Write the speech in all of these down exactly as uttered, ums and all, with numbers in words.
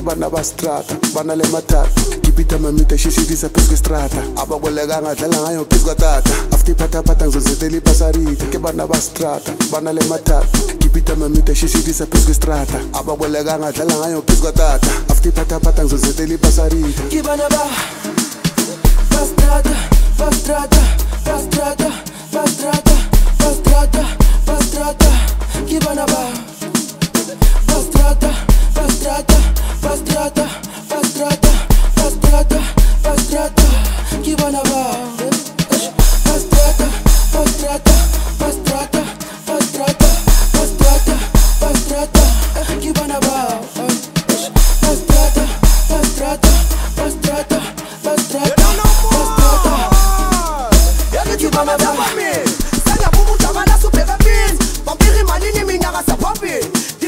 bana ba strata bana le matata kipita mamita shishidisa phezu kwestrata ababolekanga dlala ngayo phezu kwatata after iphathaphatha ngizozetela ipasarita ke bana ba strata bana le matata kipita mamita shishidisa phezu kwestrata ababolekanga dlala ngayo phezu kwatata after iphathaphatha ngizozetela ipasarita ke bana ba ba strata ba strata ba strata ba strata ba strata ba strata ke bana ba Pastrata, pastrata, pastrata, pastrata, pastrata, pastrata, que bana ba. Pastrata, pastrata, pastrata, pastrata, pastrata, pastrata, que bana ba. Pastrata, pastrata, pastrata, pastrata, pastrata, que bana ba. Sanga bumu tabana super rapide, vampire manini minyaga sa papi.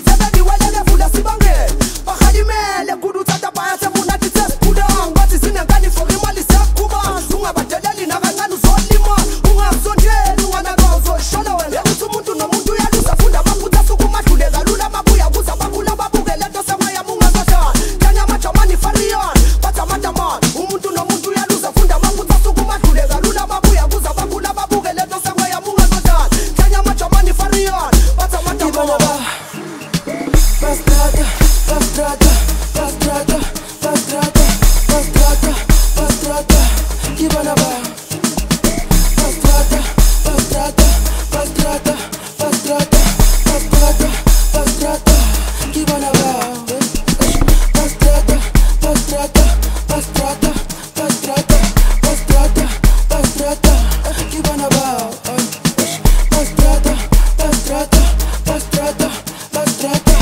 Pastrata, pastrata, pastrata, pastrata, pastrata, pastrata, que bana ba. Pastrata, pastrata, pastrata, pastrata, pastrata, pastrata, que bana ba. Pastrata, pastrata, pastrata, pastrata, pastrata, pastrata, que bana ba. Pastrata, pastrata, pastrata, pastrata.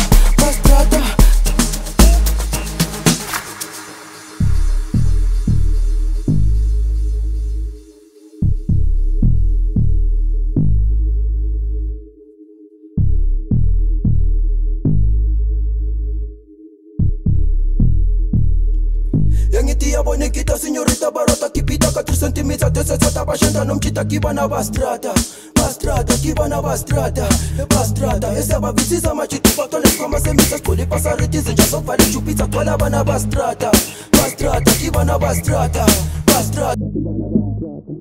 Yangitia bonekita signorita barota kipita ka tres centimeters de seta bashenda nomchita kibana bastrata bastrata kibana bastrata bastrata esa babisisa machitu patone kama semisa skole pasariti zinja sofali chupita tola bana bastrata bastrata kibana bastrata bastrata kibana bastrata